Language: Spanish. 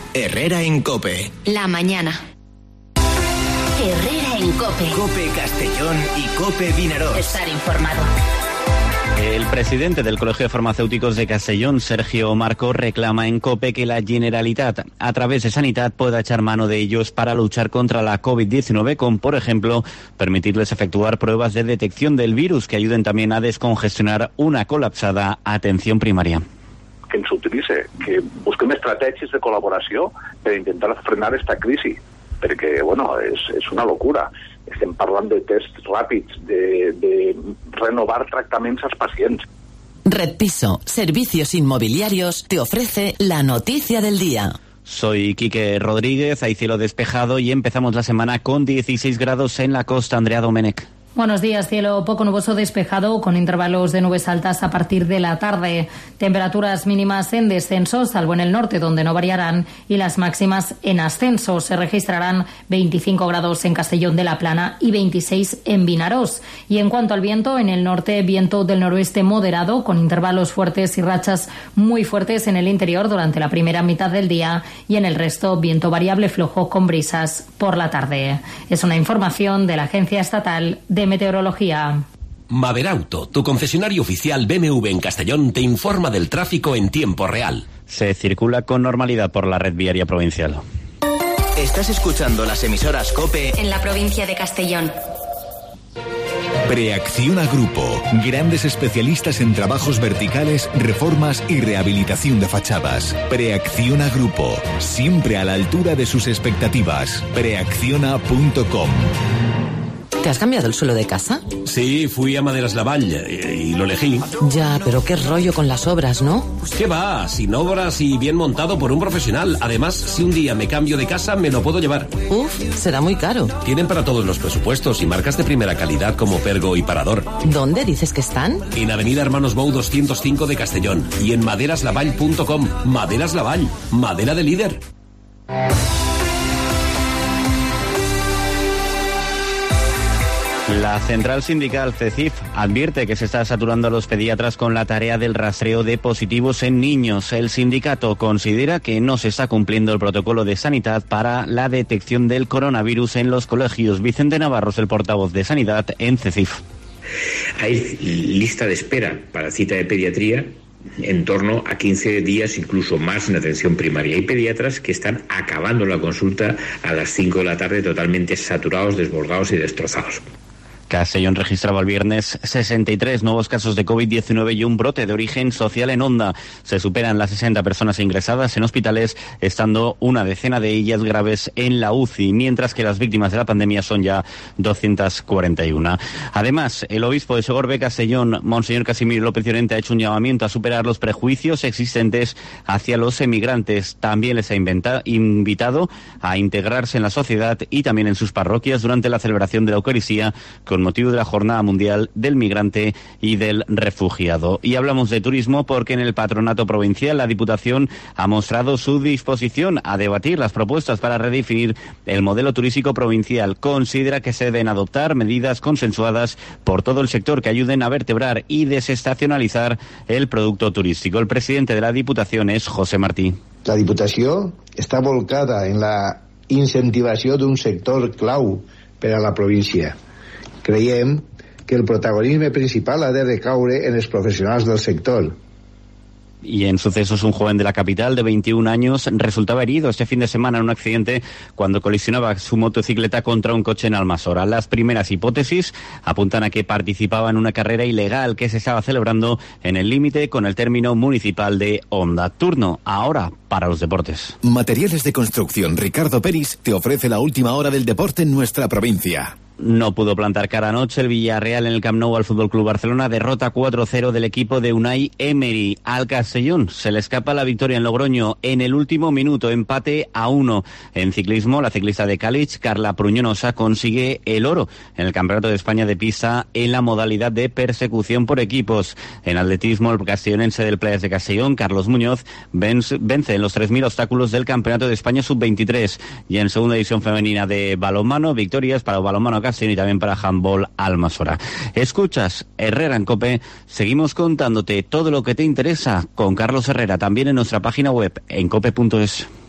Herrera en COPE. La mañana. Herrera en COPE. COPE Castellón y COPE Vinaròs. Estar informado. El presidente del Colegio de Farmacéuticos de Castellón, Sergio Marco, reclama en COPE que la Generalitat, a través de Sanitat, pueda echar mano de ellos para luchar contra la COVID-19, con, por ejemplo, permitirles efectuar pruebas de detección del virus que ayuden también a descongestionar una colapsada atención primaria. Que ens utilitze, que busquem estratègies de col·laboració per intentar frenar esta crisi, perquè, bueno, és una locura. Estem parlant de tests ràpids, de renovar tractaments als pacients. Red Piso, servicios inmobiliarios, te ofrece la noticia del día. Soy Quique Rodríguez, hay cielo despejado y empezamos la semana con 16 grados en la costa. Andrea Domenech. Buenos días, cielo poco nuboso despejado con intervalos de nubes altas a partir de la tarde. Temperaturas mínimas en descenso, salvo en el norte donde no variarán, y las máximas en ascenso. Se registrarán 25 grados en Castellón de la Plana y 26 en Vinaròs. Y en cuanto al viento, en el norte viento del noroeste moderado con intervalos fuertes y rachas muy fuertes en el interior durante la primera mitad del día y en el resto viento variable flojo con brisas por la tarde. Es una información de la Agencia Estatal de Meteorología. Maverauto, tu concesionario oficial BMW en Castellón, te informa del tráfico en tiempo real. Se circula con normalidad por la red viaria provincial. Estás escuchando las emisoras COPE en la provincia de Castellón. Preacciona Grupo, grandes especialistas en trabajos verticales, reformas y rehabilitación de fachadas. Preacciona Grupo, siempre a la altura de sus expectativas. Preacciona.com. ¿Te has cambiado el suelo de casa? Sí, fui a Maderas Lavall y lo elegí. Ya, pero qué rollo con las obras, ¿no? ¿Qué va? Sin obras y bien montado por un profesional. Además, si un día me cambio de casa, me lo puedo llevar. Uf, será muy caro. Tienen para todos los presupuestos y marcas de primera calidad como Pergo y Parador. ¿Dónde dices que están? En Avenida Hermanos Bou 205 de Castellón y en maderaslavall.com. Maderas Lavall, madera de líder. La central sindical CECIF advierte que se está saturando a los pediatras con la tarea del rastreo de positivos en niños. El sindicato considera que no se está cumpliendo el protocolo de Sanidad para la detección del coronavirus en los colegios. Vicente Navarro es el portavoz de Sanidad en CECIF. Hay lista de espera para cita de pediatría en torno a 15 días, incluso más, en atención primaria. Hay pediatras que están acabando la consulta a las 5 de la tarde totalmente saturados, desbordados y destrozados. Castellón registraba el viernes 63 nuevos casos de COVID-19 y un brote de origen social en Onda. Se superan las 60 personas ingresadas en hospitales, estando una decena de ellas graves en la UCI, mientras que las víctimas de la pandemia son ya 241. Además, el obispo de Segorbe Castellón, Monseñor Casimiro López Llorente, ha hecho un llamamiento a superar los prejuicios existentes hacia los emigrantes. También les ha invitado a integrarse en la sociedad y también en sus parroquias durante la celebración de la Eucaristía con motivo de la Jornada Mundial del Migrante y del Refugiado. Y hablamos de turismo porque en el Patronato Provincial la Diputación ha mostrado su disposición a debatir las propuestas para redefinir el modelo turístico provincial. Considera que se deben adoptar medidas consensuadas por todo el sector que ayuden a vertebrar y desestacionalizar el producto turístico. El presidente de la Diputación es José Martí. La Diputació està volcada en la incentivació d'un sector clau per a la província. Creiem que el protagonisme principal ha de recaure en els professionals del sector. Y en sucesos, un joven de la capital de 21 años resultaba herido este fin de semana en un accidente cuando colisionaba su motocicleta contra un coche en Almasora. Las primeras hipótesis apuntan a que participaba en una carrera ilegal que se estaba celebrando en el límite con el término municipal de Onda. Turno ahora para los deportes. Materiales de construcción Ricardo Peris te ofrece la última hora del deporte en nuestra provincia. No pudo plantar cara anoche el Villarreal en el Camp Nou al FC Barcelona. Derrota 4-0 del equipo de Unai Emery. Al Castellón se le escapa la victoria en Logroño en el último minuto, empate a 1. En ciclismo, la ciclista de Cáliz, Carla Pruñonosa, consigue el oro en el Campeonato de España de pista en la modalidad de persecución por equipos. En atletismo, el castellonense del Playas de Castellón, Carlos Muñoz, vence en los 3.000 obstáculos del Campeonato de España Sub-23. Y en segunda división femenina de balonmano, victorias para balonmano y también para handball Almasora. Escuchas Herrera en COPE. Seguimos contándote todo lo que te interesa con Carlos Herrera, también en nuestra página web en cope.es.